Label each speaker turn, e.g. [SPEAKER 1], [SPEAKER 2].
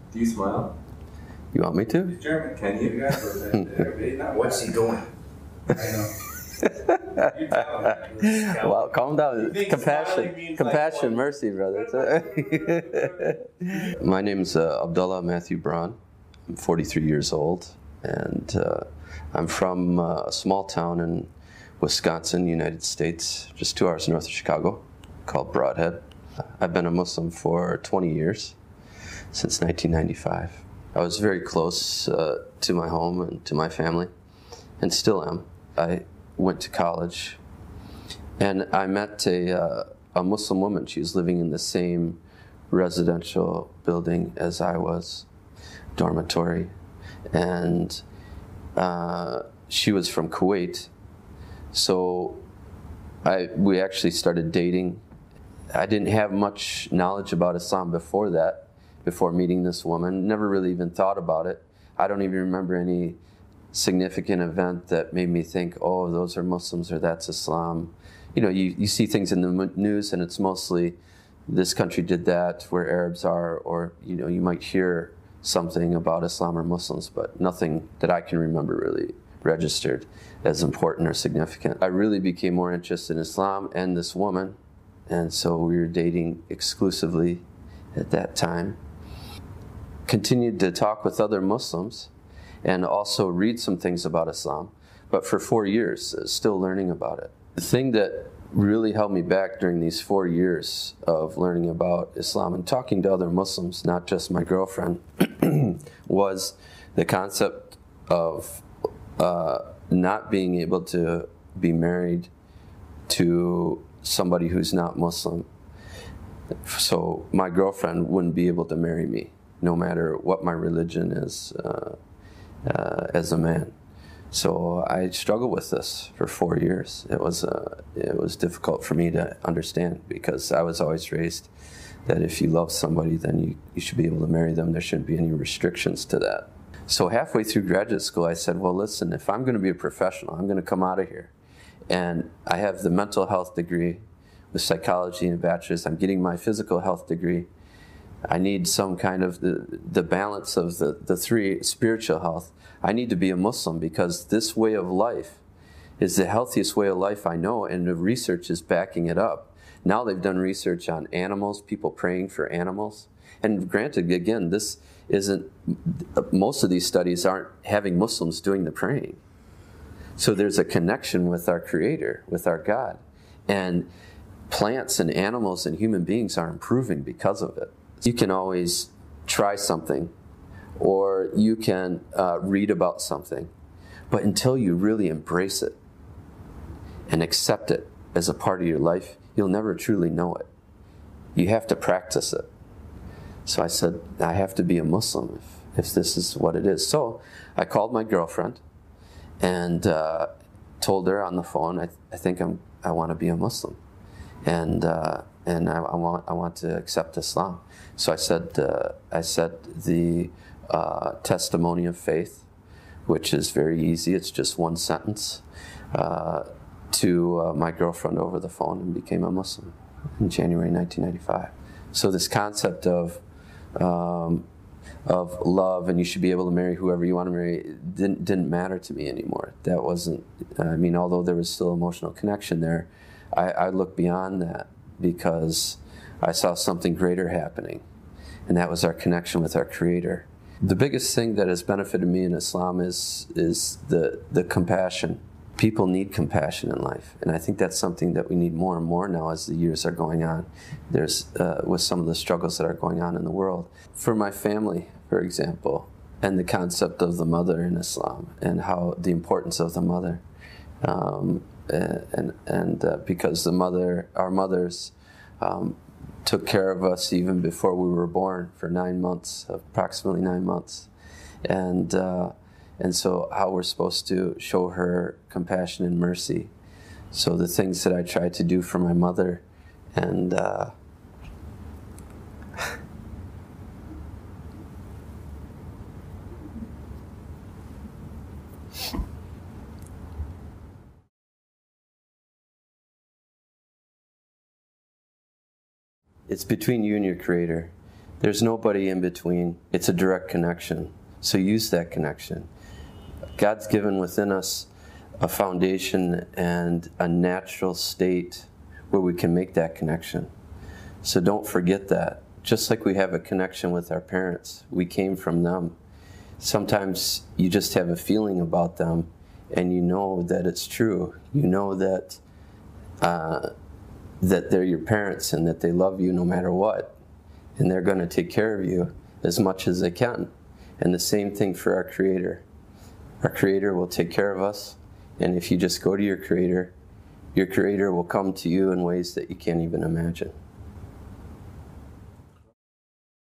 [SPEAKER 1] Do you smile?
[SPEAKER 2] You want me to?
[SPEAKER 1] German, can you?
[SPEAKER 3] What's he doing?
[SPEAKER 1] I know. You tell him.
[SPEAKER 2] Well, calm down.
[SPEAKER 1] think
[SPEAKER 2] Compassion,
[SPEAKER 1] smiling means
[SPEAKER 2] compassion,
[SPEAKER 1] like,
[SPEAKER 2] mercy, brother. My name's Abdullah Matthew Braun. I'm 43 years old, and I'm from a small town in Wisconsin, United States, just 2 hours north of Chicago, called Broadhead. I've been a Muslim for 20 years, since 1995. I was very close to my home and to my family, and still am. I went to college, and I met a Muslim woman. She was living in the same residential building as I was, dormitory, and she was from Kuwait. So we actually started dating. I didn't have much knowledge about Islam before that, before meeting this woman. Never really even thought about it. I don't even remember any significant event that made me think, oh, those are Muslims or that's Islam. You know, you see things in the news and it's mostly this country did that, where Arabs are, or you might hear something about Islam or Muslims, but nothing that I can remember really registered as important or significant. I really became more interested in Islam and this woman, and so we were dating exclusively at that time. Continued to talk with other Muslims and also read some things about Islam, but for 4 years, still learning about it. The thing that really held me back during these 4 years of learning about Islam and talking to other Muslims, not just my girlfriend, was the concept of not being able to be married to somebody who's not Muslim. So my girlfriend wouldn't be able to marry me, no matter what my religion is as a man. So I struggled with this for 4 years. It was difficult for me to understand, because I was always raised that if you love somebody, then you should be able to marry them. There shouldn't be any restrictions to that. So halfway through graduate school, I said, well, listen, if I'm going to be a professional, I'm going to come out of here. And I have the mental health degree with psychology and a bachelor's. I'm getting my physical health degree. I need some kind of the balance of the three, spiritual health. I need to be a Muslim, because this way of life is the healthiest way of life I know, and the research is backing it up. Now they've done research on animals, people praying for animals. And granted, again, this isn't, most of these studies aren't having Muslims doing the praying. So there's a connection with our Creator, with our God. And plants and animals and human beings are improving because of it. You can always try something, or you can read about something, but until you really embrace it and accept it as a part of your life, you'll never truly know it. You have to practice it. So I said, I have to be a Muslim if this is what it is. So I called my girlfriend and told her on the phone, I think I want to be a Muslim, and I want to accept Islam. So I said the testimony of faith, which is very easy. It's just one sentence, to my girlfriend over the phone, and became a Muslim in January 1995. So this concept of love, and you should be able to marry whoever you want to marry, didn't matter to me anymore. That wasn't, although there was still emotional connection there, I looked beyond that, because I saw something greater happening, and that was our connection with our Creator. The biggest thing that has benefited me in Islam is the compassion. People need compassion in life, and I think that's something that we need more and more now as the years are going on. There's with some of the struggles that are going on in the world. For my family, for example, and the concept of the mother in Islam, and how the importance of the mother, because our mothers took care of us even before we were born for 9 months, approximately 9 months, and so how we're supposed to show her compassion and mercy. So the things that I tried to do for my mother, and it's between you and your Creator. There's nobody in between. It's a direct connection. So use that connection. God's given within us a foundation and a natural state where we can make that connection. So don't forget that. Just like we have a connection with our parents, we came from them. Sometimes you just have a feeling about them and you know that it's true. You know that that they're your parents and that they love you no matter what. And they're going to take care of you as much as they can. And the same thing for our Creator. Our Creator will take care of us. And if you just go to your Creator will come to you in ways that you can't even imagine.